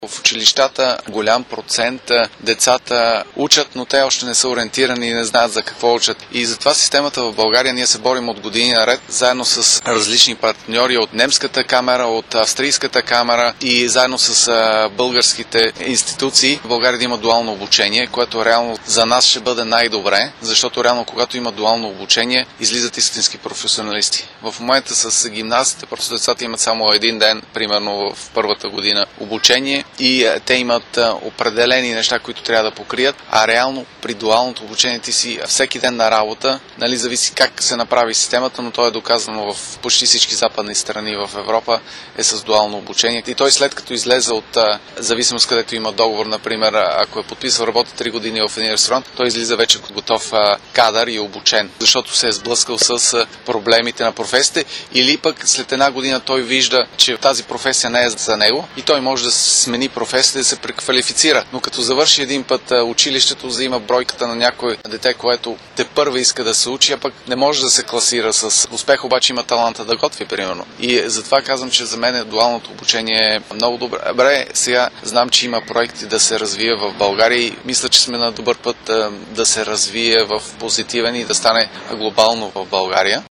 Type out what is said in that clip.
В училищата голям процент децата учат, но те още не са ориентирани и не знаят за какво учат. И затова системата в България ние се борим от години наред, заедно с различни партньори от немската камера, от австрийската камера и заедно с българските институции в България да има дуално обучение, което реално за нас ще бъде най-добре, защото реално когато има дуално обучение, излизат истински професионалисти. В момента с гимназите просто децата имат само един ден, примерно в първата година обучение, и те имат определени неща, които трябва да покрият, а реално при дуалното обучение ти си всеки ден на работа, зависи как се направи системата, но то е доказано в почти всички западни страни в Европа е с дуално обучение. И той след като излезе от зависимост, където има договор, например, ако е подписал работа 3 години в един ресторант, той излиза вече готов кадър и обучен, защото се е сблъскал с проблемите на професията, или пък след една година той вижда, че тази професия не е за него и той може да смени професията и да се преквалифицира. Но като завърши един път училището, взима бройката на някой дете, което тепърва иска да се учи, а пък не може да се класира с успех, обаче има таланта да готви, примерно. И затова казвам, че за мен дуалното обучение е много добре. Сега знам, че има проекти да се развие в България и мисля, че сме на добър път да се развие в позитивен и да стане глобално в България.